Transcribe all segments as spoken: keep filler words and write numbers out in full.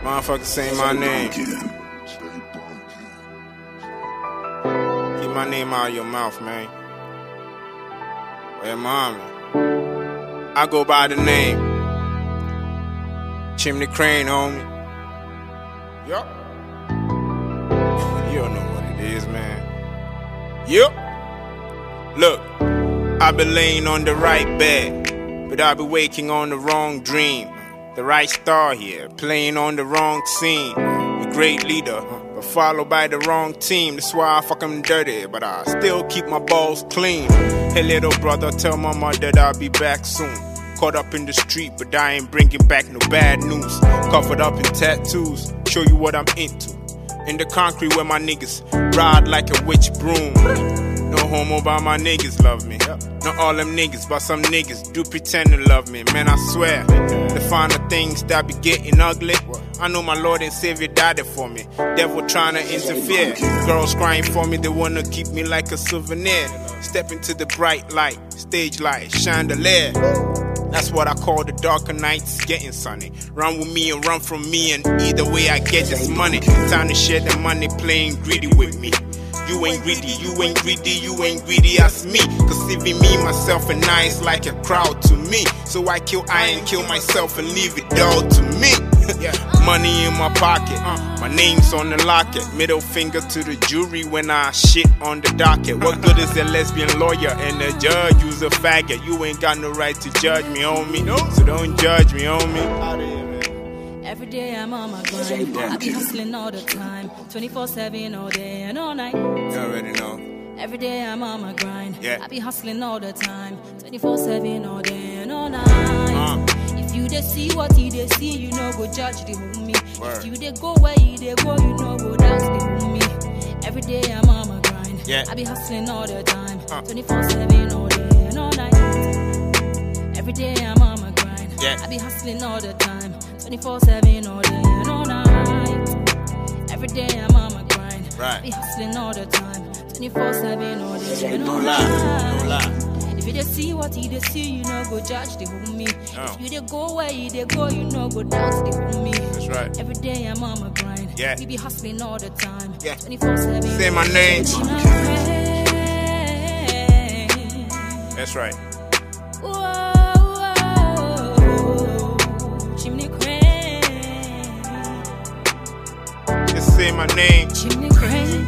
Motherfucker say my name. Keep my name out of your mouth, man. Where mommy? I go by the name Chimney Crane, homie. Yup. You don't know what it is, man. Yup. Look, I've been laying on the right bed, but I've been waking on the wrong dream. The right star here, playing on the wrong scene. A great leader, but followed by the wrong team. That's why I fuck 'em dirty, but I still keep my balls clean. Hey little brother, tell my mother that I'll be back soon. Caught up in the street, but I ain't bringing back no bad news. Covered up in tattoos, show you what I'm into. In the concrete where my niggas ride like a witch broom. No homo, but my niggas love me. Not all them niggas, but some niggas do pretend to love me. Man, I swear, the finer things that be getting ugly. I know my Lord and Savior died it for me. Devil trying to interfere. Girls crying for me, they wanna keep me like a souvenir. Step into the bright light, stage light, chandelier. That's what I call the darker nights getting sunny. Run with me and run from me, and either way I get this money. Time to share the money, playing greedy with me. You ain't greedy, you ain't greedy, you ain't greedy as me. Cause it be me, myself, and I is like a crowd to me. So I kill I and kill myself and leave it all to me. Money in my pocket, my name's on the locket. Middle finger to the jury when I shit on the docket. What good is a lesbian lawyer and a judge who's a faggot? You ain't got no right to judge me, homie. So don't judge me, homie. Every day I'm on my grind. I be hustling all the time, twenty-four seven all day and all night. You already know. Every day I'm on my grind. Yeah. I be hustling all the time, twenty-four seven all day and all night. Uh. If you dey see what he dey see, you know go judge the homie. Word. If you dey go where he dey go, you know go dance the homie. Every day I'm on my grind. Yeah. I be hustling all the time, Uh. twenty-four seven all day and all night. Every day I'm on my grind. Yeah. I be hustling all the time, twenty-four seven all day and all night. Every day I'm on my grind. Right. I be hustling all the time, twenty-four seven all day and No all lie, night. no lie. If you dey see what he dey see, you know go judge the homie. No. If you dey go where he dey go, you know go dance the homie. That's right. Every day I'm on my grind. Yeah. We be hustling all the time. Yeah. twenty-four seven. Say my name. Chimney That's right. Crane. Just say my name. Chimney Crane.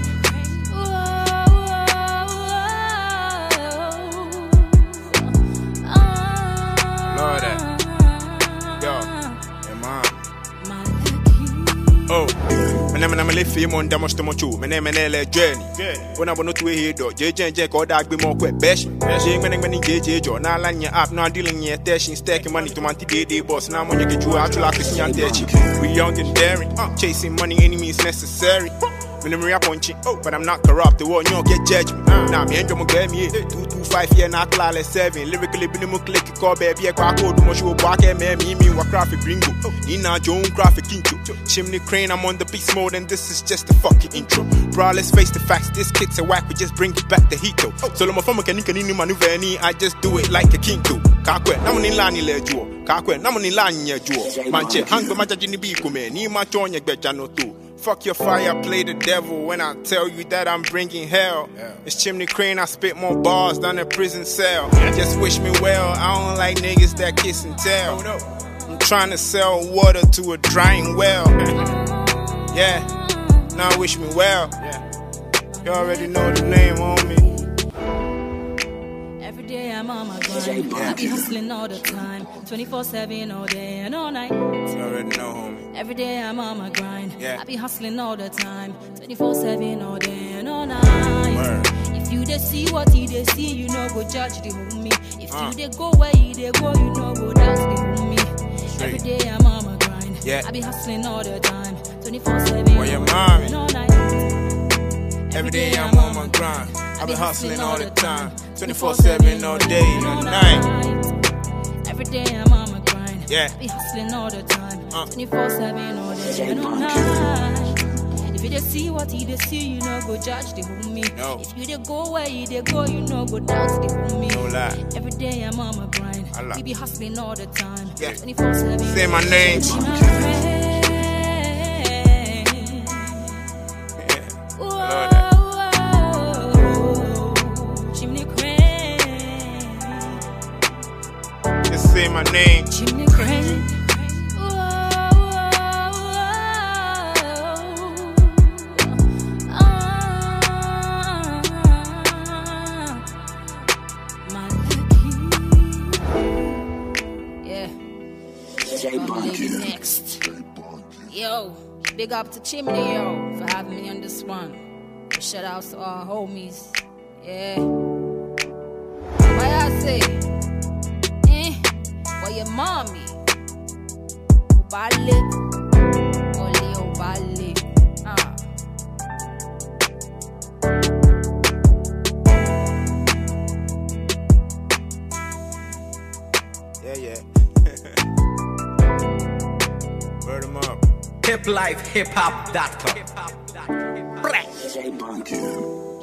Lord that. Yo, hey mom. Oh, my name is Leafy Mon Damostomochu. My name is Journey. When I want to hear do, J J J or that be more quick bash. She many many J J Joe. Now line your app, now dealing your dashing, stacking money to money day boss. Now when you get you out to like this young we young and daring, chasing money any means necessary. When I'm punching, oh, but I'm not corrupt. The one you don't get judgment. Now me and you get me two two five year not class seven. Lyrically, minimum click call baby. I code much you walk and me me me what graphic gringo. In our Joan graphic intro. Chimney Crane, I'm on the beast mode and this is just the fucking intro. Bro, let's face the facts. This kid's a whack. We just bring it back the heat though. So my phone can you maneuver any. I just do it like a king too. Kakwe, namuni lani le juo. Kakwe, namuni lani ye juo. Manche, hang macha jini bi kume. Ni macho onye gbejano too. Fuck your fire, play the devil when I tell you that I'm bringing hell. Yeah. It's Chimney Crane, I spit more bars than a prison cell. Yeah. Just wish me well, I don't like niggas that kiss and tell. Oh, no. I'm trying to sell water to a drying well. Yeah, now wish me well. Yeah. You already know the name, homie. Every day I'm on my grind. I be hustling all the time, twenty-four seven all day and all night. You already know, homie. Every day I'm on my grind. Yeah. I be hustling all the time, twenty-four seven all day and all night. Word. If you dey see what he dey see, you know go judge the homie. If Uh. you dey go where he dey go, you know go dance the homie. Straight. Every day I'm on my grind. Yeah. I be hustling all the time, twenty-four seven Where your all day mommy? and all night. Every day I'm on my grind. I be hustling all the time, twenty-four seven all day and night. Every day I'm on my grind. Yeah. I be hustling all the time, Uh. twenty-four seven all day and all night. If you just see what he dey see, you know go judge the homie. No. If you dey go where he dey go, you know go dance the homie. No lie. Every day I'm on my grind. I lie. We be hustling all the time, Yeah. twenty-four seven. Say my name. Chimney Crane. my name. Chimney Crane. Next. Yo, big up to Chimney, yo, for having me on this one. Shout out to our homies. Yeah. Why I say, eh, for your mommy. Ubale, ole ubale. Ah. Yeah, yeah. Word 'em up. hip life hip hop dot com. J Bunky.